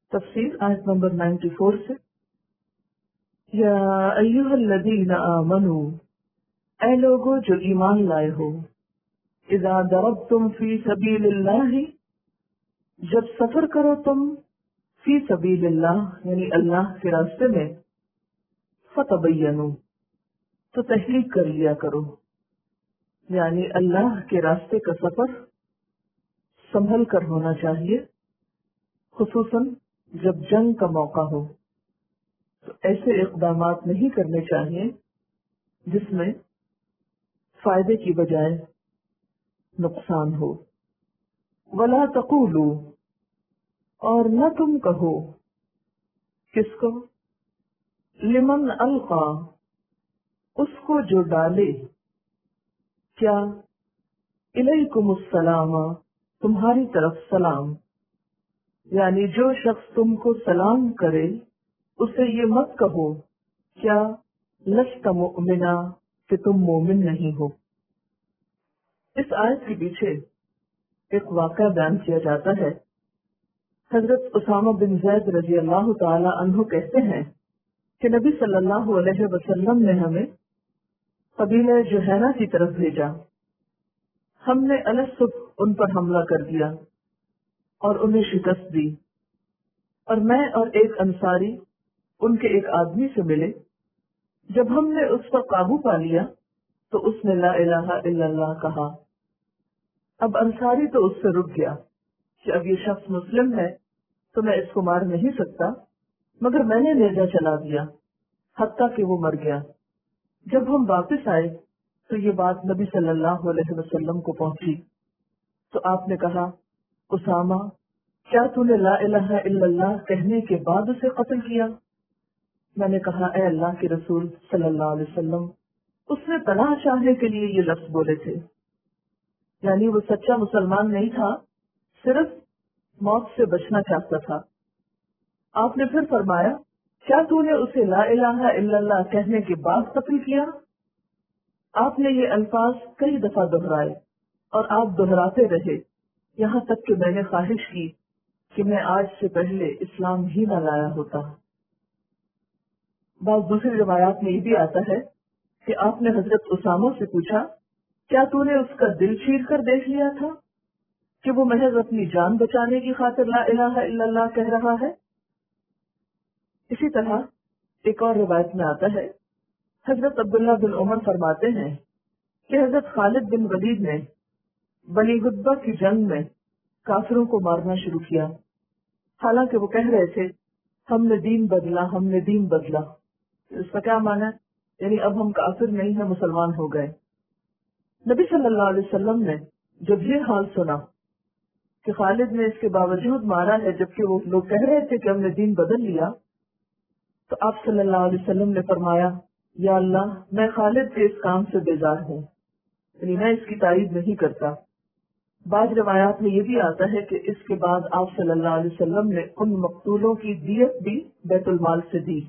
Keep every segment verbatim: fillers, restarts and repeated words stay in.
تفسیر آیت نمبر چورانوے سے، یا ایھا الذین آمنو، اے لوگو جو ایمان لائے ہو، اذا ضربتم فی سبیل اللہ، جب سفر کرو تم فی سبیل اللہ یعنی اللہ کے راستے میں، فتبینوا، تو تحقیق کر لیا کرو، یعنی اللہ کے راستے کا سفر سنبھل کر ہونا چاہیے، خصوصاً جب جنگ کا موقع ہو تو ایسے اقدامات نہیں کرنے چاہیے جس میں فائدے کی بجائے نقصان ہو۔ ولا تقولوا، اور نہ تم کہو، کس کو؟ لمن القا، اس کو جو ڈالے، کیا؟ الیکم السلام، تمہاری طرف سلام، یعنی جو شخص تم کو سلام کرے اسے یہ مت کہو کیا لست مؤمنا، کہ تم مومن نہیں ہو۔ اس آیت کے پیچھے ایک واقعہ بیان کیا جاتا ہے۔ حضرت اسامہ بن زید رضی اللہ تعالی عنہ کہتے ہیں کہ نبی صلی اللہ علیہ وسلم نے ہمیں قبیلہ جوہینہ کی طرف بھیجا۔ ہم نے الصبح ان پر حملہ کر دیا اور انہیں شکست دی، اور میں اور ایک انصاری ان کے ایک آدمی سے ملے۔ جب ہم نے اس پر قابو پا لیا تو اس نے لا الہ الا اللہ کہا۔ اب انصاری تو اس سے رک گیا کہ اب یہ شخص مسلم ہے تو میں اس کو مار نہیں سکتا، مگر میں نے نیزہ چلا دیا حتیٰ کہ وہ مر گیا۔ جب ہم واپس آئے تو یہ بات نبی صلی اللہ علیہ وسلم کو پہنچی تو آپ نے کہا، اسامہ، کیا تو نے لا الہ الا اللہ کہنے کے بعد اسے قتل کیا؟ میں نے کہا، اے اللہ کے رسول صلی اللہ علیہ وسلم، اس نے پناہ چاہنے کے لیے یہ لفظ بولے تھے، یعنی وہ سچا مسلمان نہیں تھا، صرف موت سے بچنا چاہتا تھا۔ آپ نے پھر فرمایا، کیا تو نے اسے لا الہ الا اللہ کہنے کے بعد قتل کیا؟ آپ نے یہ الفاظ کئی دفعہ دہرائے اور آپ دہراتے رہے، یہاں تک کہ میں نے خواہش کی کہ میں آج سے پہلے اسلام ہی نہ لایا ہوتا۔ بعض دوسری روایات میں یہ بھی آتا ہے کہ آپ نے حضرت اسامہ سے پوچھا، کیا تو نے اس کا دل چیر کر دیکھ لیا تھا کہ وہ محض اپنی جان بچانے کی خاطر لا الہ الا اللہ کہہ رہا ہے؟ اسی طرح ایک اور روایت میں آتا ہے، حضرت عبداللہ بن عمر فرماتے ہیں کہ حضرت خالد بن ولید نے بنی غطبہ کی جنگ میں کافروں کو مارنا شروع کیا، حالانکہ وہ کہہ رہے تھے، ہم نے دین بدلا، ہم نے دین بدلا۔ اس کا کیا معنی ہے؟ یعنی اب ہم کافر نہیں ہیں، مسلمان ہو گئے۔ نبی صلی اللہ علیہ وسلم نے جب یہ حال سنا کہ خالد نے اس کے باوجود مارا ہے جبکہ وہ لوگ کہہ رہے تھے کہ ہم نے دین بدل لیا، تو آپ صلی اللہ علیہ وسلم نے فرمایا، یا اللہ، میں خالد کے اس کام سے بیزار ہوں، یعنی میں اس کی تائید نہیں کرتا۔ بعض روایات میں یہ بھی آتا ہے کہ اس کے بعد آپ صلی اللہ علیہ وسلم نے ان مقتولوں کی دیت بھی بیت المال سے دی،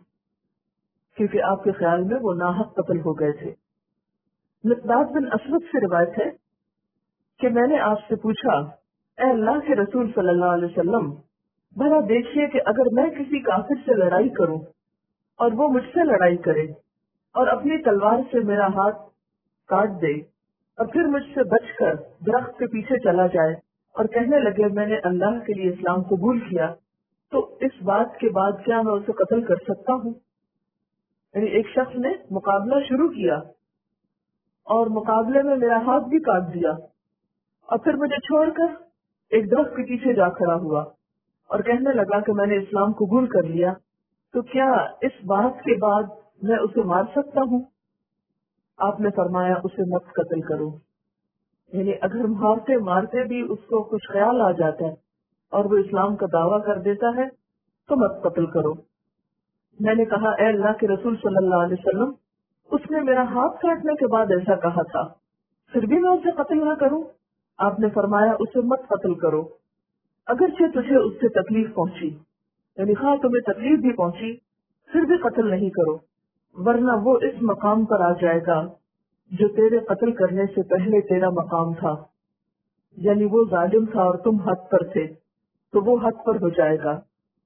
کیونکہ آپ کے خیال میں وہ ناحق قتل ہو گئے تھے۔ مقداد بن اسود سے روایت ہے کہ میں نے آپ سے پوچھا، اے اللہ کے رسول صلی اللہ علیہ وسلم، بھلا دیکھیے کہ اگر میں کسی کافر سے لڑائی کروں اور وہ مجھ سے لڑائی کرے اور اپنی تلوار سے میرا ہاتھ کاٹ دے اور پھر مجھ سے بچ کر درخت کے پیچھے چلا جائے اور کہنے لگے میں نے اللہ کے لیے اسلام قبول کیا، تو اس بات کے بعد کیا میں اسے قتل کر سکتا ہوں؟ یعنی ایک شخص نے مقابلہ شروع کیا اور مقابلے میں میرا ہاتھ بھی کاٹ دیا اور پھر مجھے چھوڑ کر ایک درخت کے پیچھے جا کھڑا ہوا اور کہنے لگا کہ میں نے اسلام قبول کر لیا، تو کیا اس بات کے بعد میں اسے مار سکتا ہوں؟ آپ نے فرمایا، اسے مت قتل کرو، یعنی اگر مارتے مارتے بھی اس کو کچھ خیال آ جاتا ہے اور وہ اسلام کا دعویٰ کر دیتا ہے تو مت قتل کرو۔ میں نے کہا، اے اللہ کے رسول صلی اللہ علیہ وسلم، اس نے میرا ہاتھ کاٹنے کے بعد ایسا کہا تھا، پھر بھی میں اسے قتل نہ کروں؟ آپ نے فرمایا، اسے مت قتل کرو، اگرچہ تجھے اس سے تکلیف پہنچی، یعنی خواہ تمہیں تکلیف بھی پہنچی پھر بھی قتل نہیں کرو، ورنہ وہ اس مقام پر آ جائے گا جو تیرے قتل کرنے سے پہلے تیرا مقام تھا، یعنی وہ ظالم تھا اور تم حق پر تھے، تو وہ حق پر ہو جائے گا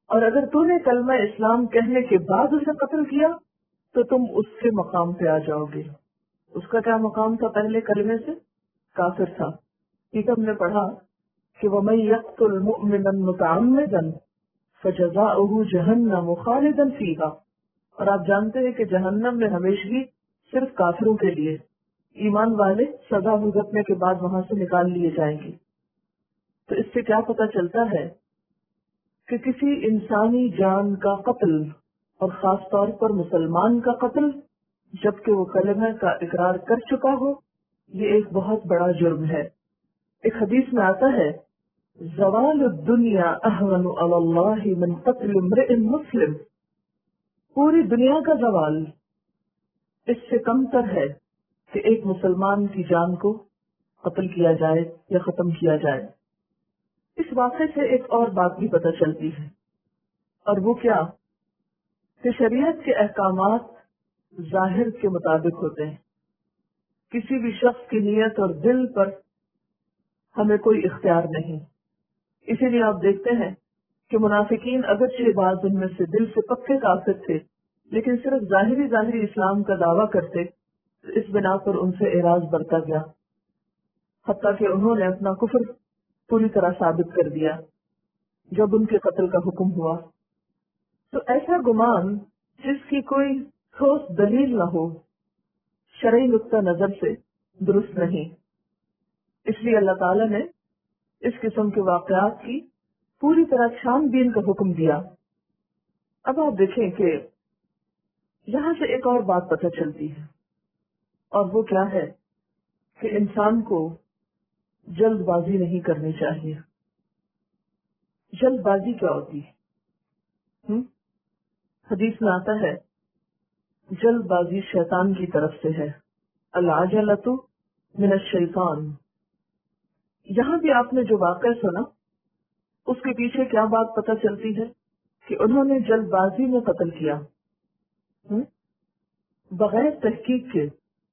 اور اگر تو نے کلمہ اسلام کہنے کے بعد اسے قتل کیا تو تم اس کے مقام پہ آ جاؤ گے. اس کا کیا مقام تھا؟ پہلے کلمے سے کافر تھا. ٹھیک ہم نے پڑھا کہ وَمَن يَقْتُلْ مُؤْمِنًا مُتَعَمِّدًا فَجَزَاؤُهُ جَهَنَّمُ خَالِدًا فِيهَا. اور آپ جانتے ہیں کہ جہنم میں ہمیشگی صرف کافروں کے لیے، ایمان والے سزا بھگتنے کے بعد وہاں سے نکال لیے جائیں گے. تو اس سے کیا پتہ چلتا ہے کہ کسی انسانی جان کا قتل، اور خاص طور پر مسلمان کا قتل، جبکہ وہ کلمہ کا اقرار کر چکا ہو، یہ ایک بہت بڑا جرم ہے. ایک حدیث میں آتا ہے زوال الدنیا اہون علی اللہ من قتل امرئ مسلم. پوری دنیا کا زوال اس سے کم تر ہے کہ ایک مسلمان کی جان کو قتل کیا جائے یا ختم کیا جائے. اس واقعے سے ایک اور بات بھی پتہ چلتی ہے، اور وہ کیا کہ شریعت کے احکامات ظاہر کے مطابق ہوتے ہیں. کسی بھی شخص کی نیت اور دل پر ہمیں کوئی اختیار نہیں. اسی لیے آپ دیکھتے ہیں کہ منافقین اگرچہ بعض ان میں سے دل سے پکے کافر تھے، لیکن صرف ظاہری ظاہری اسلام کا دعویٰ کرتے. اس بنا پر ان سے اعراض بڑھتا گیا، حتیٰ کہ انہوں نے اپنا کفر پوری طرح ثابت کر دیا جب ان کے قتل کا حکم ہوا. تو ایسا گمان جس کی کوئی ٹھوس دلیل نہ ہو، شرعی نقطہ نظر سے درست نہیں. اس لیے اللہ تعالیٰ نے اس قسم کے واقعات کی پوری طرح چھان بین کا حکم دیا. اب آپ دیکھیں کہ یہاں سے ایک اور بات پتہ چلتی ہے، اور وہ کیا ہے کہ انسان کو جلد بازی نہیں کرنی چاہیے. جلد بازی کیا ہوتی ہے؟ حدیث میں آتا ہے جلد بازی شیطان کی طرف سے ہے. العجلۃ من الشیطان. یہاں بھی آپ نے جو واقعہ سنا اس کے پیچھے کیا بات پتہ چلتی ہے کہ انہوں نے جلد بازی میں قتل کیا. بغیر تحقیق کے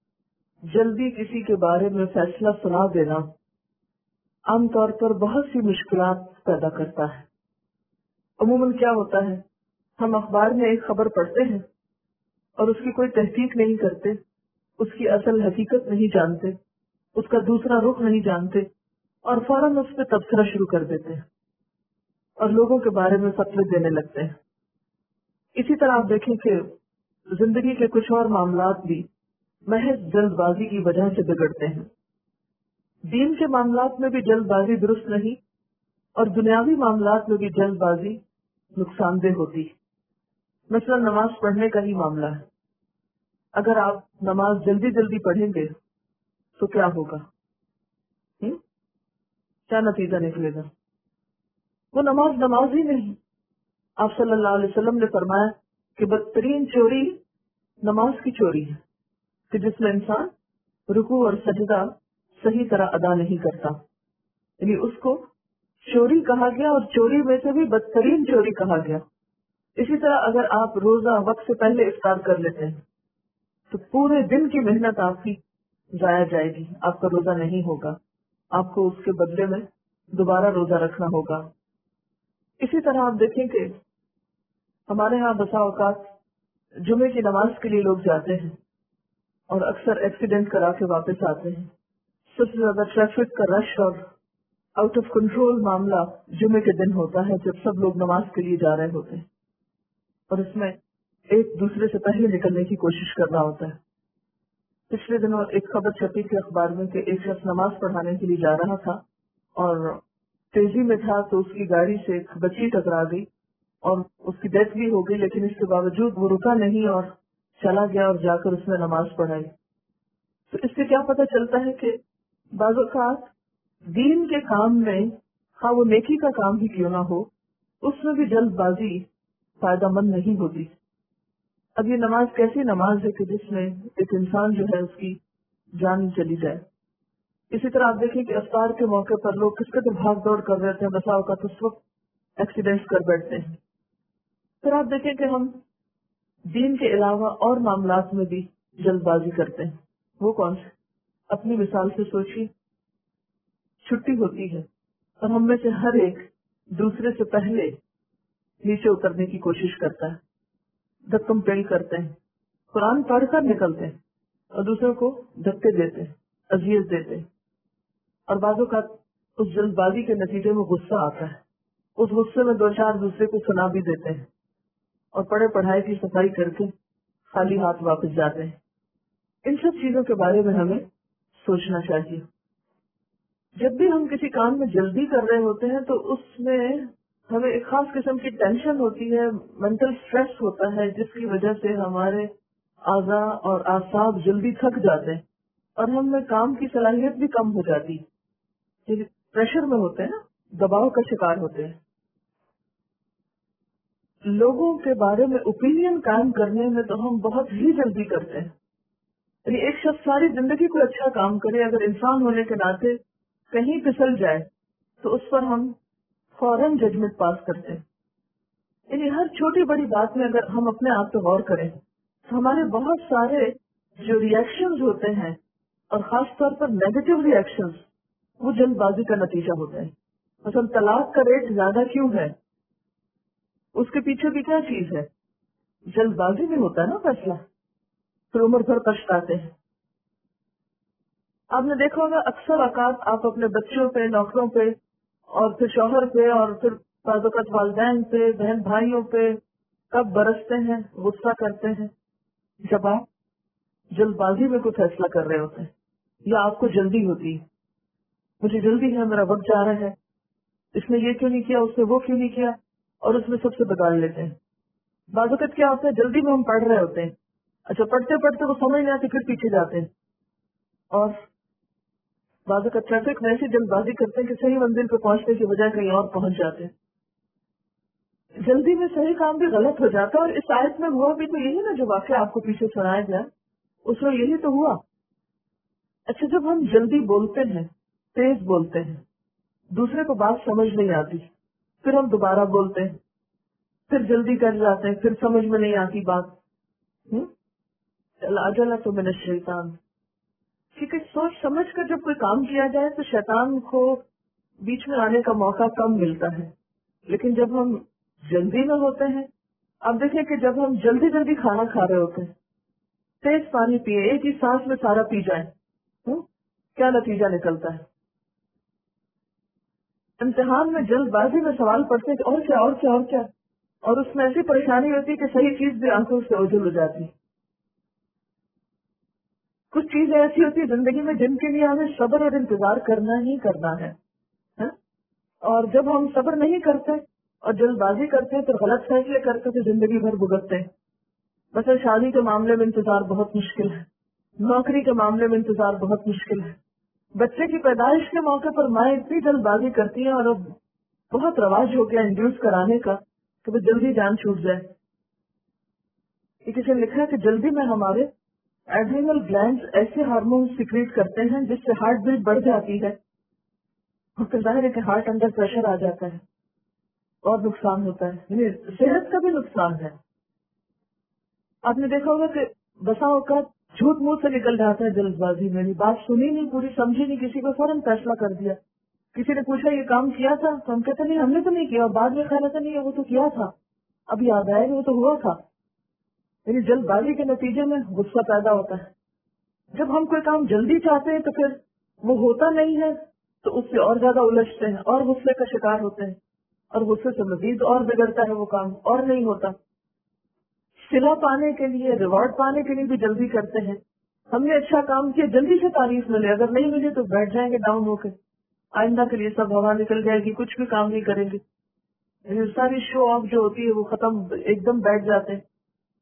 جلدی کسی کے بارے میں فیصلہ سنا دینا عام طور پر بہت سی مشکلات پیدا کرتا ہے. عموماً کیا ہوتا ہے، ہم اخبار میں ایک خبر پڑھتے ہیں اور اس کی کوئی تحقیق نہیں کرتے، اس کی اصل حقیقت نہیں جانتے، اس کا دوسرا رخ نہیں جانتے، اور فوراً اس پہ تبصرہ شروع کر دیتے ہیں اور لوگوں کے بارے میں فتوے دینے لگتے ہیں. اسی طرح آپ دیکھیں کہ زندگی کے کچھ اور معاملات بھی محض جلد بازی کی وجہ سے بگڑتے ہیں. دین کے معاملات میں بھی جلد بازی درست نہیں، اور دنیاوی معاملات میں بھی جلد بازی نقصان دہ ہوتی. مثلا نماز پڑھنے کا ہی معاملہ ہے. اگر آپ نماز جلدی جلدی پڑھیں گے تو کیا ہوگا؟ ہم؟ کیا نتیجہ نکلے گا؟ وہ نماز نماز ہی نہیں. آپ صلی اللہ علیہ وسلم نے فرمایا کہ بدترین چوری نماز کی چوری ہے، کہ جس میں انسان رکوع اور سجدہ صحیح طرح ادا نہیں کرتا. یعنی اس کو چوری کہا گیا، اور چوری میں سے بھی بدترین چوری کہا گیا. اسی طرح اگر آپ روزہ وقت سے پہلے افطار کر لیتے ہیں تو پورے دن کی محنت آپ کی ضائع جائے گی، آپ کا روزہ نہیں ہوگا، آپ کو اس کے بدلے میں دوبارہ روزہ رکھنا ہوگا. اسی طرح آپ دیکھیں کہ ہمارے ہاں بسا اوقات جمعے کی نماز کے لیے لوگ جاتے ہیں اور اکثر ایکسیڈنٹ کرا کے واپس آتے ہیں. سب سے زیادہ ٹریفک کا رش اور آؤٹ آف کنٹرول معاملہ جمعے کے دن ہوتا ہے، جب سب لوگ نماز کے لیے جا رہے ہوتے ہیں، اور اس میں ایک دوسرے سے پہلے نکلنے کی کوشش کرنا ہوتا ہے. پچھلے دنوں ایک خبر چھپی تھی اخبار میں کہ ایک شخص نماز پڑھانے کے لیے جا رہا تھا اور تیزی میں تھا تو اس کی گاڑی سے ایک بچی ٹکرا گئی اور اس کی ڈیتھ بھی ہو گئی، لیکن اس کے باوجود وہ رکا نہیں اور چلا گیا اور جا کر اس نے نماز پڑھائی. تو اس سے کیا پتہ چلتا ہے کہ بعض اوقات دین کے کام میں، خواہ وہ نیکی کا کام ہی کیوں نہ ہو، اس میں بھی جلد بازی فائدہ مند نہیں ہوتی. اب یہ نماز کیسی نماز ہے کہ جس میں ایک انسان جو ہے اس کی جان چلی جائے. اسی طرح آپ دیکھیں کہ افطار کے موقع پر لوگ کس قدر بھاگ دوڑ کر رہے ہیں، بسا اوقات اس وقت ایکسیڈنٹ کر بیٹھتے ہیں. پھر آپ دیکھیں کہ ہم دین کے علاوہ اور معاملات میں بھی جلد بازی کرتے ہیں. وہ کون سے؟ اپنی مثال سے سوچیے. چھٹی ہوتی ہے اور ہم میں سے ہر ایک دوسرے سے پہلے نیچے اترنے کی کوشش کرتا ہے، دھکم پیل کرتے ہیں، قرآن پڑھ کر نکلتے ہیں اور دوسروں کو دھکے دیتے ہیں، اذیت دیتے ہیں، اور بعض اوقات اس جلد بازی کے نتیجے میں غصہ آتا ہے، اس غصے میں دو چار دوسرے کو سنا بھی دیتے ہیں اور پڑھے پڑھائی کی صفائی کر کے خالی ہاتھ واپس جاتے ہیں۔ ان سب چیزوں کے بارے میں ہمیں سوچنا چاہیے۔ جب بھی ہم کسی کام میں جلدی کر رہے ہوتے ہیں تو اس میں ہمیں ایک خاص قسم کی ٹینشن ہوتی ہے، مینٹل اسٹریس ہوتا ہے، جس کی وجہ سے ہمارے اعضاء اور اعصاب جلدی تھک جاتے ہیں اور ہم میں کام کی صلاحیت بھی کم ہو جاتی ہے۔ پریشر میں ہوتے ہیں نا، دباؤ کا شکار ہوتے ہیں۔ لوگوں کے بارے میں اوپینین قائم کرنے میں تو ہم بہت ہی جلدی کرتے ہیں۔ یعنی ایک شخص ساری زندگی کوئی اچھا کام کرے، اگر انسان ہونے کے ناطے کہیں پھسل جائے تو اس پر ہم فوراً ججمنٹ پاس کرتے ہیں۔ یعنی ہر چھوٹی بڑی بات میں اگر ہم اپنے آپ پہ غور کریں تو ہمارے بہت سارے جو ری ایکشنز ہوتے ہیں، اور خاص طور پر نیگیٹو ری ایکشنز، وہ جلد بازی کا نتیجہ ہوتے ہیں۔ مثلا طلاق کا ریٹ زیادہ کیوں ہے؟ اس کے پیچھے بھی کیا چیز ہے؟ جلد بازی میں ہوتا ہے نا فیصلہ، پھر عمر بھر پچھتاتے ہیں۔ آپ نے دیکھا ہوگا اکثر اوقات آپ اپنے بچوں پہ، نوکروں پہ، اور پھر شوہر پہ، اور پھر بعض اوقات والدین پہ، بہن بھائیوں پہ کب برستے ہیں، غصہ کرتے ہیں؟ جب آپ جلد بازی میں کوئی فیصلہ کر رہے ہوتے ہیں یا آپ کو جلدی ہوتی ہے، مجھے جلدی ہے، میرا وقت جا رہا ہے، اس نے یہ کیوں نہیں کیا، اس نے وہ کیوں نہیں کیا، اور اس میں سب سے بگاڑ لیتے ہیں۔ بعض اوقات کیا ہوتا ہے، جلدی میں ہم پڑھ رہے ہوتے ہیں، اچھا پڑھتے پڑھتے وہ سمجھ نہیں آتی، پھر پیچھے جاتے ہیں، اور بعض اوقات ٹریفک میں ایسی جلد بازی کرتے ہیں کہ صحیح منزل پہ پہنچنے کی بجائے کہیں اور پہنچ جاتے ہیں۔ جلدی میں صحیح کام بھی غلط ہو جاتا ہے، اور اس آیت میں ہوا بھی تو یہی نا، جو واقعہ آپ کو پیچھے سنایا گیا اس میں یہی تو ہوا۔ اچھا جب ہم جلدی بولتے ہیں، تیز بولتے ہیں، دوسرے کو بات سمجھ نہیں آتی، پھر ہم دوبارہ بولتے ہیں، پھر جلدی کر جاتے ہیں، پھر سمجھ میں نہیں آتی بات، العجلہ تو من الشیطان۔ کیونکہ سوچ سمجھ کر جب کوئی کام کیا جائے تو شیطان کو بیچ میں آنے کا موقع کم ملتا ہے، لیکن جب ہم جلدی میں ہوتے ہیں، اب دیکھیں کہ جب ہم جلدی جلدی کھانا کھا رہے ہوتے ہیں، تیز پانی پیے، ایک ہی سانس میں سارا پی جائیں، کیا نتیجہ نکلتا ہے؟ امتحان میں جلد بازی میں سوال پڑھتے کہ اور کیا اور کیا اور کیا، اور اس میں ایسی پریشانی ہوتی ہے کہ صحیح چیز بھی آنکھوں سے اوجھل ہو جاتی۔ کچھ چیزیں ایسی ہوتی ہے زندگی میں جن کے لیے ہمیں صبر اور انتظار کرنا ہی کرنا ہے، اور جب ہم صبر نہیں کرتے اور جلد بازی کرتے ہیں تو غلط فیصلے کرتے تو زندگی بھر بھگتتے ہیں۔ مثلا شادی کے معاملے میں انتظار بہت مشکل ہے، نوکری کے معاملے میں انتظار بہت مشکل ہے، بچے کی پیدائش کے موقع پر مائیں اتنی جلد بازی کرتی ہیں، اور اب بہت رواج ہو گیا انڈیوس کرانے کا کہ وہ جلدی جان چھوٹ جائے۔ یہ کسی نے لکھا ہے کہ جلدی میں ہمارے ایڈرینل گلینڈز ایسے ہارمون سیکریٹ کرتے ہیں جس سے ہارٹ بیٹ بڑھ جاتی ہے، اور پھر ظاہر ہے کہ ہارٹ انڈر پریشر آ جاتا ہے اور نقصان ہوتا ہے، یعنی صحت کا بھی نقصان ہے۔ آپ نے دیکھا ہوگا کہ بسا اوقات جھوٹ منہ سے نکل جاتا ہے جلد بازی میں، بات سنی نہیں، پوری سمجھی نہیں، کسی کو فوراً فیصلہ کر دیا۔ کسی نے پوچھا یہ کام کیا تھا تو ہم کہتے نہیں ہم نے تو نہیں کیا، اور بعد میں خیال آتا نہیں ہے وہ تو کیا تھا، اب یاد آئے وہ تو ہوا تھا۔ یعنی جلد بازی کے نتیجے میں غصہ پیدا ہوتا ہے۔ جب ہم کوئی کام جلدی چاہتے ہیں تو پھر وہ ہوتا نہیں ہے تو اس سے اور زیادہ الجھتے ہیں اور غصے کا شکار ہوتے ہیں، اور غصے سے مزید اور بگڑتا ہے وہ کام، اور نہیں ہوتا۔ صلہ پانے کے لیے، ریوارڈ پانے کے لیے بھی جلدی کرتے ہیں۔ ہم نے اچھا کام کیا، جلدی سے تعریف ملے، اگر نہیں ملے تو بیٹھ جائیں گے ڈاؤن ہو کے، آئندہ کے لیے سب ہوا نکل جائے گی، کچھ بھی کام نہیں کریں گے، ساری شو آف جو ہوتی ہے وہ ختم، ایک دم بیٹھ جاتے ہیں۔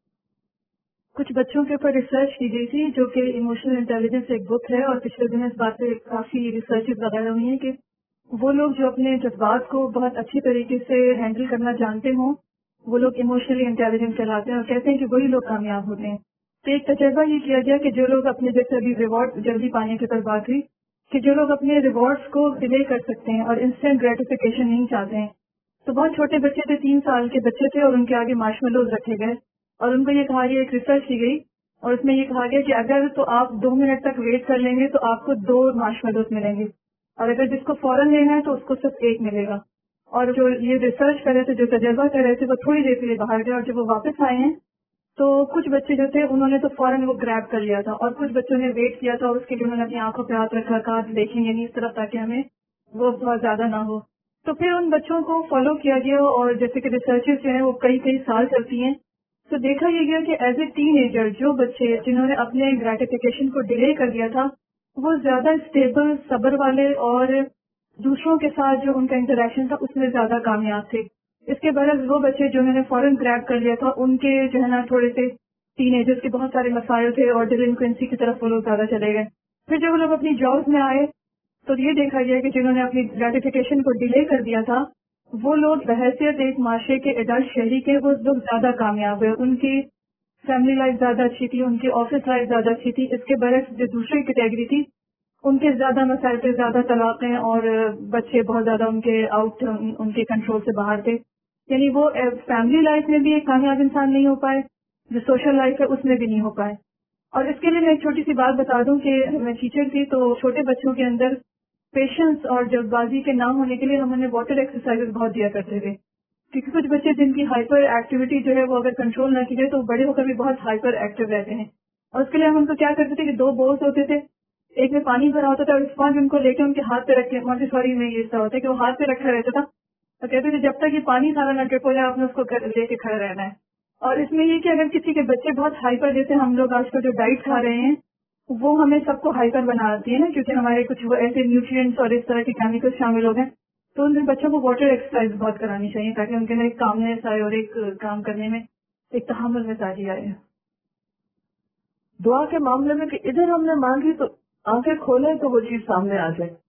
کچھ بچوں کے اوپر ریسرچ کی گئی تھی جو کہ ایموشنل انٹیلیجنس ایک بک ہے، اور پچھلے دنوں اس بات پہ کافی ریسرچ وغیرہ ہوئی ہیں کہ وہ لوگ جو اپنے جذبات کو بہت اچھی طریقے سے ہینڈل کرنا جانتے ہوں وہ لوگ ایموشنلی انٹیلیجنٹ کہلاتے ہیں، اور کہتے ہیں کہ وہی لوگ کامیاب ہوتے ہیں۔ تو ایک تجربہ یہ کیا گیا کہ جو لوگ اپنے، جیسے ابھی ریوارڈ جلدی پانے کی طرف بات ہوئی، کہ جو لوگ اپنے ریوارڈس کو ڈیلے کر سکتے ہیں اور انسٹنٹ گریٹیفیکیشن نہیں چاہتے ہیں، تو بہت چھوٹے بچے تھے، تین سال کے بچے تھے، اور ان کے آگے مارشمیلوز رکھے گئے اور ان کو یہ کہا گیا، ایک ریسرچ کی گئی اور اس میں یہ کہا گیا کہ اگر تو آپ دو منٹ تک ویٹ کر لیں گے تو آپ کو دو مارشمیلوز ملیں گے، اور اگر جس کو فوراً لینا ہے تو اس کو صرف ایک ملے گا۔ اور جو یہ ریسرچ کر رہے تھے، جو تجربہ کر رہے تھے، وہ تھوڑی دیر کے لیے باہر گئے، اور جب وہ واپس آئے ہیں تو کچھ بچے جو تھے انہوں نے تو فوراً وہ گریب کر لیا تھا، اور کچھ بچوں نے ویٹ کیا تھا، اور اس کے لیے انہوں نے اپنی آنکھوں پہ ہاتھ رکھا، کہا دیکھیں گے نہیں اس طرف تاکہ ہمیں وہ بہت زیادہ نہ ہو. تو پھر ان بچوں کو فالو کیا گیا، اور جیسے کہ ریسرچز جو ہیں وہ کئی کئی سال چلتی ہیں، تو دیکھا یہ گیا کہ ایز اے ٹین ایجر جو بچے جنہوں نے اپنے گریٹیفیکیشن کو ڈیلے کر دیا تھا وہ زیادہ اسٹیبل، صبر والے، اور دوسروں کے ساتھ جو ان کا انٹریکشن تھا اس میں زیادہ کامیاب تھے. اس کے برعکس وہ بچے جنہوں نے فوراً گریب کر لیا تھا ان کے جو ہے نا تھوڑے سے ٹین ایجرز کے بہت سارے مسائل تھے، اور ڈیلنکوینسی کی طرف وہ لوگ زیادہ چلے گئے. پھر جب وہ لوگ اپنی جابس میں آئے تو یہ دیکھا گیا کہ جنہوں نے اپنی گریٹیفیکیشن کو ڈیلے کر دیا تھا وہ لوگ بحیثیت ایک معاشرے کے ایڈلٹ شہری کے وہ لوگ زیادہ کامیاب ہوئے، ان کی فیملی لائف زیادہ اچھی تھی، ان کی آفس لائف زیادہ اچھی تھی. اس کے برعکس جو دوسری کیٹیگری تھی ان کے زیادہ مسائل تھے، زیادہ طلاقیں، اور بچے بہت زیادہ ان کے آؤٹ ان کے کنٹرول سے باہر تھے. یعنی وہ فیملی لائف میں بھی ایک کامیاب انسان نہیں ہو پائے، جو سوشل لائف ہے اس میں بھی نہیں ہو پائے. اور اس کے لیے میں ایک چھوٹی سی بات بتا دوں کہ میں ٹیچر تھی تو چھوٹے بچوں کے اندر پیشنس اور جلد بازی کے نہ ہونے کے لیے ہم انہیں واٹر ایکسرسائز بہت دیا کرتے تھے، کیونکہ کچھ بچے جن کی ہائپر ایکٹیویٹی جو ہے وہ اگر کنٹرول نہ کی جائے تو بڑے ہو کر بھی بہت ہائپر ایکٹیو رہتے ہیں. اور اس کے لیے ہم ان کو کیا کرتے تھے کہ دو بولس ہوتے تھے، ایک میں پانی بھرا ہوتا تھا اور اسپانج ان کو لے کے ان کے ہاتھ پہ رکھ کے سوری میں یہ ہوتا ہے کہ وہ ہاتھ پہ رکھا رہتا تھا، تو کہتے تھے جب تک یہ پانی سارا نہ ٹرپ ہو جائے آپ نے اس کو لے کے کھڑا رہنا ہے. اور اس میں یہ کہ اگر کسی کے بچے بہت ہائپر، جیسے ہم لوگ آج کل جو ڈائٹ کھا رہے ہیں وہ ہمیں سب کو ہائپر بنا دیتی ہے نا، کیونکہ ہمارے کچھ وہ ایسے نیوٹرینٹس اور اس طرح کے کیمیکل شامل ہو گئے، تو ان بچوں کو واٹر ایکسرسائز بہت کرانی چاہیے تاکہ ان کے اندر ایک کامنیس آئے اور ایک کام کرنے میں ایک تحمل مزاجی آئے. دعا کے معاملے میں کہ ادھر ہم نے مانگی تو آنکھیں کھولیں تو وہ چیز سامنے آ جائے.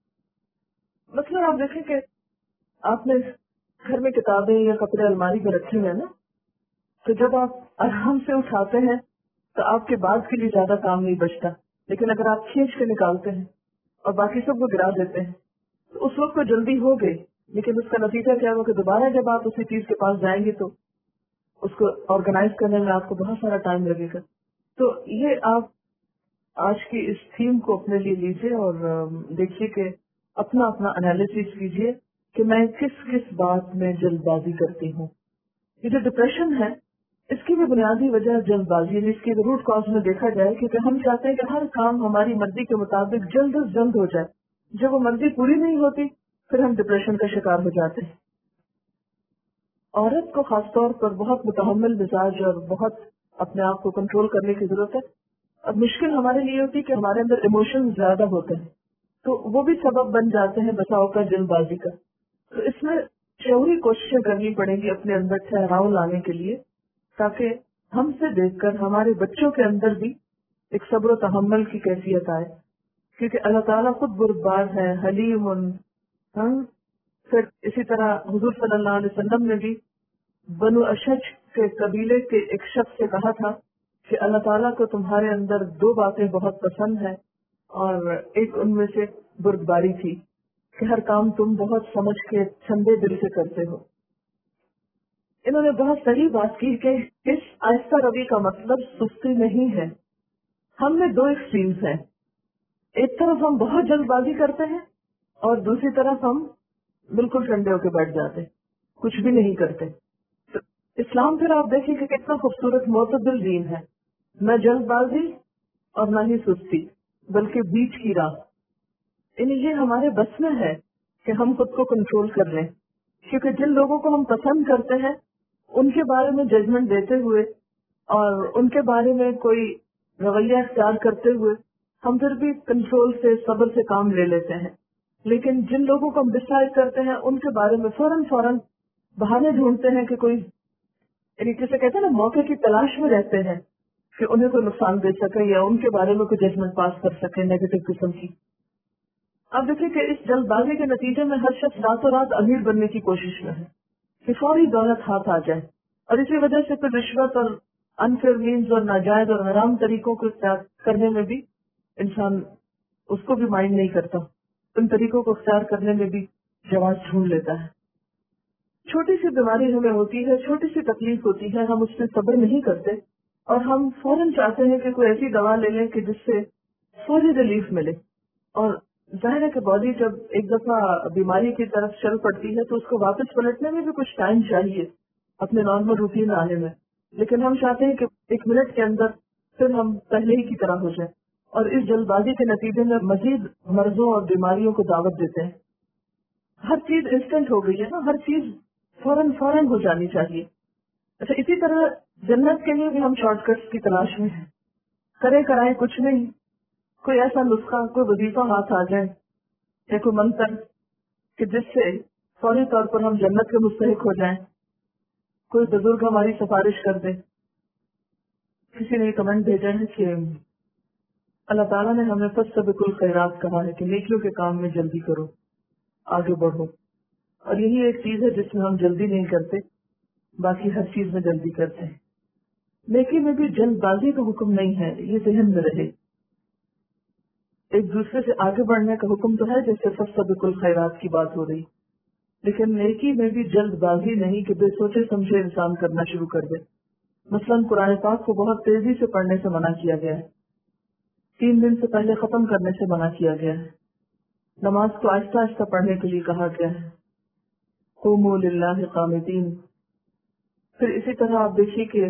مثلا آپ دیکھیں کہ آپ نے گھر میں کتابیں یا کپڑے الماری میں رکھے ہوئے نا، تو جب آپ آرام سے اٹھاتے ہیں تو آپ کے بعد کے لیے زیادہ کام نہیں بچتا، لیکن اگر آپ کھینچ کے نکالتے ہیں اور باقی سب کو گرا دیتے ہیں تو اس وقت تو جلدی ہو گئی، لیکن اس کا نتیجہ کیا ہو کہ دوبارہ جب آپ اسی چیز کے پاس جائیں گے تو اس کو آرگنائز کرنے میں آپ کو بہت سارا ٹائم لگے گا. تو یہ آپ آج کی اس تھیم کو اپنے لیے لیجیے اور دیکھیے کہ اپنا اپنا انالیسس کیجیے کہ میں کس کس بات میں جلد بازی کرتی ہوں. یہ جو ڈپریشن ہے اس کی بھی بنیادی وجہ جلد بازی ہے. اس کی روٹ کاز میں دیکھا جائے کہ ہم چاہتے ہیں کہ ہر کام ہماری مرضی کے مطابق جلد از جلد ہو جائے. جب وہ مرضی پوری نہیں ہوتی پھر ہم ڈپریشن کا شکار ہو جاتے ہیں. عورت کو خاص طور پر بہت متحمل مزاج اور بہت اپنے آپ کو کنٹرول کرنے کی ضرورت ہے. اب مشکل ہمارے لیے ہوتی ہے کہ ہمارے اندر ایموشن زیادہ ہوتے ہیں تو وہ بھی سبب بن جاتے ہیں بچاؤ کا، جلد بازی کا. تو اس میں شعوری کوششیں کرنی پڑیں گی اپنے اندر ٹھہراؤ لانے کے لیے، تاکہ ہم سے دیکھ کر ہمارے بچوں کے اندر بھی ایک صبر و تحمل کی کیفیت آئے. کیونکہ اللہ تعالیٰ خود بردبار ہے، حلیم. ہاں پھر اسی طرح حضور صلی اللہ علیہ وسلم نے بھی بنو اشج کے قبیلے کے ایک شخص سے کہا تھا کہ اللہ تعالیٰ کو تمہارے اندر دو باتیں بہت پسند ہیں، اور ایک ان میں سے بردباری تھی کہ ہر کام تم بہت سمجھ کے ٹھنڈے دل سے کرتے ہو. انہوں نے بہت صحیح بات کی کہ اس آہستہ روی کا مطلب سستی نہیں ہے. ہم میں دو ایکسٹریمز ہیں، ایک طرف ہم بہت جلد بازی کرتے ہیں اور دوسری طرف ہم بالکل ٹھنڈے ہو کے بیٹھ جاتے، کچھ بھی نہیں کرتے. تو اسلام پھر آپ دیکھیں کہ کتنا خوبصورت معتدل دین ہے، نہ جلد بازی اور نہ ہی سستی، بلکہ بیچ کی راہ. یعنی یہ ہمارے بس میں ہے کہ ہم خود کو کنٹرول کر لیں، کیونکہ جن لوگوں کو ہم پسند کرتے ہیں ان کے بارے میں ججمنٹ دیتے ہوئے اور ان کے بارے میں کوئی رویہ اختیار کرتے ہوئے ہم پھر بھی کنٹرول سے، صبر سے کام لے لیتے ہیں. لیکن جن لوگوں کو ہم ڈسائڈ کرتے ہیں ان کے بارے میں فوراً فوراً بہانے ڈھونڈتے ہیں کہ کوئی، یعنی جسے کہتے ہیں نا موقع کی تلاش میں رہتے ہیں کہ انہیں کوئی نقصان دے سکے یا ان کے بارے میں کوئی ججمنٹ پاس کر سکے نیگیٹو قسم کی. اب دیکھیں کہ اس جلد بازی کے نتیجے میں ہر شخص راتوں رات امیر بننے کی کوشش میں ہے کہ فوری دولت ہاتھ آ جائے، اور اسی وجہ سے پھر رشوت اور انفیئر مینز اور ناجائز اور حرام طریقوں کو اختیار کرنے میں بھی انسان اس کو بھی مائنڈ نہیں کرتا، ان طریقوں کو اختیار کرنے میں بھی جواز ڈھونڈ لیتا ہے. چھوٹی سی بیماری ہمیں ہوتی ہے، چھوٹی سی تکلیف ہوتی ہے، ہم اس سے صبر نہیں کرتے اور ہم فوراً چاہتے ہیں کہ کوئی ایسی دوا لے لیں کہ جس سے فوری ریلیف ملے. اور ظاہر ہے کہ باڈی جب ایک دفعہ بیماری کی طرف چل پڑتی ہے تو اس کو واپس پلٹنے میں بھی کچھ ٹائم چاہیے اپنے نارمل روٹین آنے میں، لیکن ہم چاہتے ہیں کہ ایک منٹ کے اندر پھر ہم پہلے ہی کی طرح ہو جائیں، اور اس جلد بازی کے نتیجے میں مزید مرضوں اور بیماریوں کو دعوت دیتے ہیں۔ ہر چیز انسٹنٹ ہو گئی ہے نا، ہر چیز فوراً فوراً ہو جانی چاہیے۔ اچھا، اسی طرح جنت کے لیے بھی ہم شارٹ کٹس کی تلاش میں ہیں، کرے کرائے کچھ نہیں، کوئی ایسا نسخہ، کوئی وظیفہ ہاتھ آ جائے یا کوئی منتر کہ جس سے فوری طور پر ہم جنت کے مستحق ہو جائیں، کوئی بزرگ ہماری سفارش کر دے۔ کسی نے کمنٹ بھیجا ہے کہ اللہ تعالیٰ نے ہمیں فاستبقوا الخیرات کہا ہے کہ نیکیوں کے کام میں جلدی کرو، آگے بڑھو، اور یہی ایک چیز ہے جس میں ہم جلدی نہیں کرتے، باقی ہر چیز میں جلدی کرتے ہیں۔ نیکی میں بھی جلد بازی کا حکم نہیں ہے، یہ ذہن میں رہے۔ ایک دوسرے سے آگے بڑھنے کا حکم تو ہے جیسے فاستبقوا الخیرات کی بات ہو رہی، لیکن نیکی میں بھی جلد بازی نہیں کہ بے سوچے سمجھے انسان کرنا شروع کر دے۔ مثلاً قرآن پاک کو بہت تیزی سے پڑھنے سے منع کیا گیا ہے، تین دن سے پہلے ختم کرنے سے منع کیا گیا ہے، نماز کو آہستہ آہستہ پڑھنے کے لیے کہا گیا ہے، قوموا للہ قانتین۔ پھر اسی طرح آپ دیکھیے کہ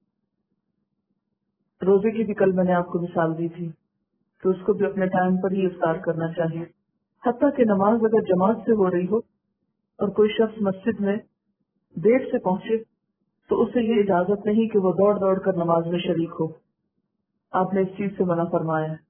روزے کی بھی کل میں نے آپ کو مثال دی تھی تو اس کو بھی اپنے ٹائم پر ہی افطار کرنا چاہیے، حتیٰ کہ نماز اگر جماعت سے ہو رہی ہو اور کوئی شخص مسجد میں دیر سے پہنچے تو اسے یہ اجازت نہیں کہ وہ دوڑ دوڑ کر نماز میں شریک ہو، آپ نے اس چیز سے منع فرمایا ہے۔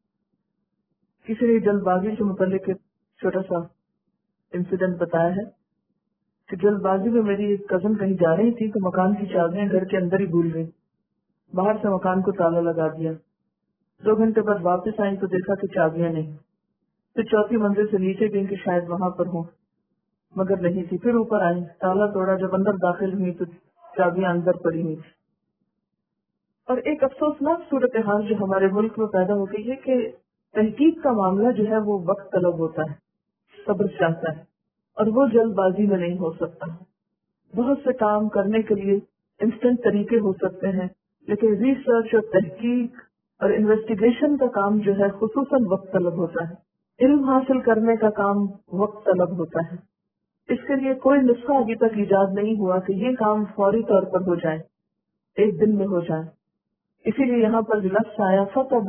کسی نے جلد بازی سے متعلق ایک چھوٹا سا انسیڈنٹ بتایا ہے کہ جلد بازی میں میری ایک کزن کہیں جا رہی تھی تو مکان کی چابیاں گھر کے اندر ہی بھول گئی، باہر سے مکان کو تالا لگا دیا، دو گھنٹے بعد واپس آئیں تو دیکھا کہ چابیاں نہیں، پھر چوتھی منزل سے نیچے گئی کہ شاید وہاں پر ہوں مگر نہیں تھی، پھر اوپر آئی، تالا توڑا، جب اندر داخل ہوئی تو چابیاں اندر پڑی ہوئی تھی۔ اور ایک افسوسناک صورتحال جو ہمارے ملک میں پیدا ہو گئی ہے کہ تحقیق کا معاملہ جو ہے وہ وقت طلب ہوتا ہے، صبر چاہتا ہے، اور وہ جلد بازی میں نہیں ہو سکتا۔ بہت سے کام کرنے کے لیے انسٹنٹ طریقے ہو سکتے ہیں، لیکن ریسرچ اور تحقیق اور انویسٹیگیشن کا کام جو ہے خصوصاً وقت طلب ہوتا ہے، علم حاصل کرنے کا کام وقت طلب ہوتا ہے۔ اس کے لیے کوئی نسخہ ابھی تک ایجاد نہیں ہوا کہ یہ کام فوری طور پر ہو جائے، ایک دن میں ہو جائے۔ اسی لیے یہاں پر لفظ آیا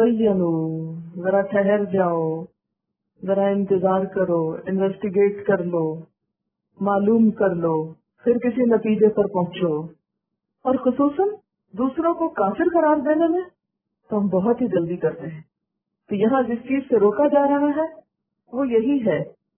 فتبینوا، ذرا ٹھہر جاؤ، ذرا انتظار کرو، انویسٹیگیٹ کر لو، معلوم کر لو، پھر کسی نتیجے پر پہنچو۔ اور خصوصاً دوسروں کو کافر قرار دینے میں تو ہم بہت ہی جلدی کرتے ہیں۔ تو یہاں جس چیز سے روکا جا رہا ہے وہ یہی ہے،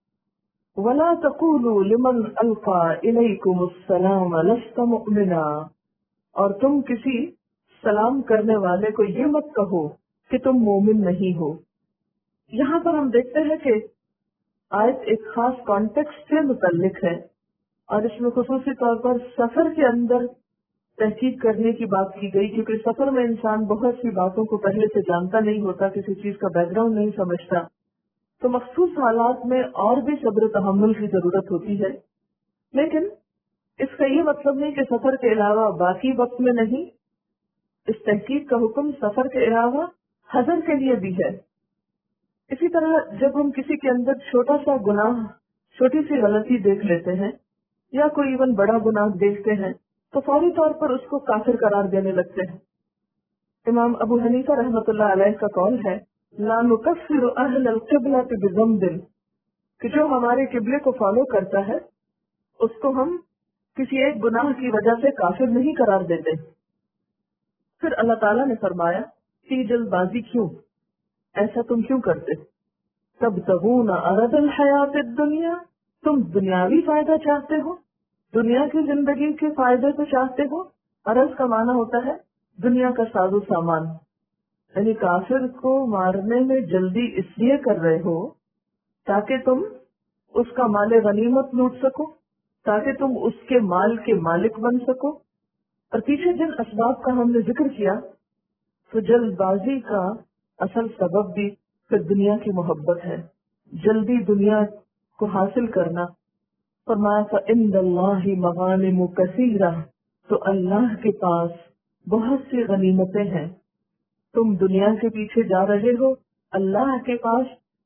وَلَا تَقُولُوا لِمَنْ أَلْقَى إِلَيْكُمُ السَّلَامَ لَسْتَ مُؤْمِنًا، اور تم کسی سلام کرنے والے کو یہ مت کہو کہ تم مومن نہیں ہو۔ یہاں پر ہم دیکھتے ہیں کہ آیت ایک خاص کانٹیکسٹ سے متعلق ہے، اور اس میں خصوصی طور پر سفر کے اندر تحقیق کرنے کی بات کی گئی، کیونکہ سفر میں انسان بہت سی باتوں کو پہلے سے جانتا نہیں ہوتا، کسی چیز کا بیک گراؤنڈ نہیں سمجھتا، تو مخصوص حالات میں اور بھی صبر و تحمل کی ضرورت ہوتی ہے۔ لیکن اس کا یہ مطلب نہیں کہ سفر کے علاوہ باقی وقت میں نہیں، اس تحقیق کا حکم سفر کے علاوہ حضر کے لیے بھی ہے۔ اسی طرح جب ہم کسی کے اندر چھوٹا سا گناہ، چھوٹی سی غلطی دیکھ لیتے ہیں یا کوئی ایون بڑا گناہ دیکھتے ہیں تو فوری طور پر اس کو کافر قرار دینے لگتے ہیں۔ امام ابو حنیفہ رحمۃ اللہ علیہ کا قول ہے، لا نکفر اہل القبلۃ بذنب، کہ جو ہمارے قبلے کو فالو کرتا ہے اس کو ہم کسی ایک گناہ کی وجہ سے کافر نہیں قرار دیتے۔ پھر اللہ تعالیٰ نے فرمایا کہ جلد بازی کیوں، ایسا تم کیوں کرتے؟ تبتغون عرض الحیات الدنیا، تم دنیاوی فائدہ چاہتے ہو، دنیا کی زندگی کے فائدے کو چاہتے ہو۔ عرض کا معنی ہوتا ہے دنیا کا ساز و سامان، یعنی کافر کو مارنے میں جلدی اس لیے کر رہے ہو تاکہ تم اس کا مال غنیمت لوٹ سکو، تاکہ تم اس کے مال کے مالک بن سکو۔ اور پیچھے جن اسباب کا ہم نے ذکر کیا تو جلد بازی کا اصل سبب بھی پھر دنیا کی محبت ہے، جلدی دنیا کو حاصل کرنا۔ فرمایا فَإِنَّ اللَّهِ مَغَانِمُ كَثِيرَةٌ، تو اللہ کے پاس بہت سی غنیمتیں ہیں۔ تم دنیا کے پیچھے جا رہے ہو، اللہ کے پاس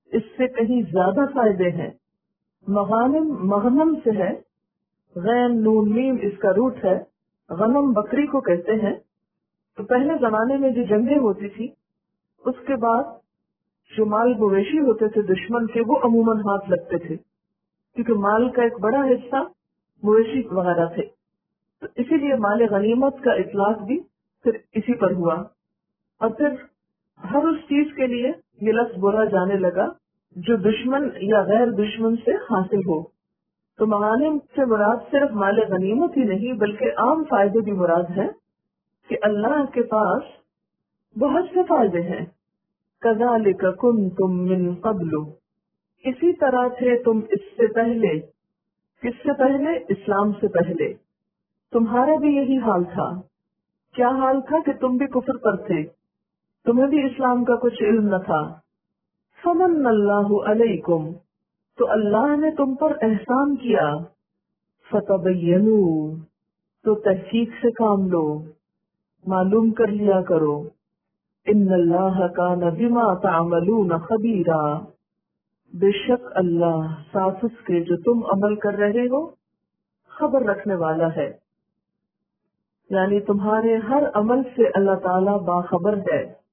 اس سے کہیں زیادہ فائدے ہیں. مغانم مغنم سے ہے، غین نون میم اس کا روٹ ہے. غنم بکری کو کہتے ہیں. تو پہلے زمانے میں جو جنگیں ہوتی تھی اس کے بعد جو مال مویشی ہوتے تھے دشمن کے وہ عموماً ہاتھ لگتے تھے، کیونکہ مال کا ایک بڑا حصہ مویشی وغیرہ تھے. تو اسی لیے مال غنیمت کا اطلاق بھی پھر اسی پر ہوا. اور پھر ہر اس چیز کے لیے یہ لفظ بولا جانے لگا جو دشمن یا غیر دشمن سے حاصل ہو. تو مغانم سے مراد صرف مال غنیمت ہی نہیں بلکہ عام فائدے بھی مراد ہیں کہ اللہ کے پاس بہت سے فائدے ہیں. کذالک کنتم من قبل، اسی طرح تھے تم اس سے پہلے. کس سے پہلے؟ اسلام سے پہلے تمہارا بھی یہی حال تھا. کیا حال تھا؟ کہ تم بھی کفر پر تھے، تمہیں بھی اسلام کا کچھ علم نہ تھا. فمن اللہ علیکم، تو اللہ نے تم پر احسان کیا. فتبینوا، تو تحقیق سے کام لو، معلوم کر لیا کرو. ان اللہ کان بما تعملون خبیرا، بے شک اللہ ساتھ اس کے جو تم عمل کر رہے ہو خبر رکھنے والا ہے. یعنی تمہارے ہر عمل سے اللہ تعالیٰ باخبر ہے.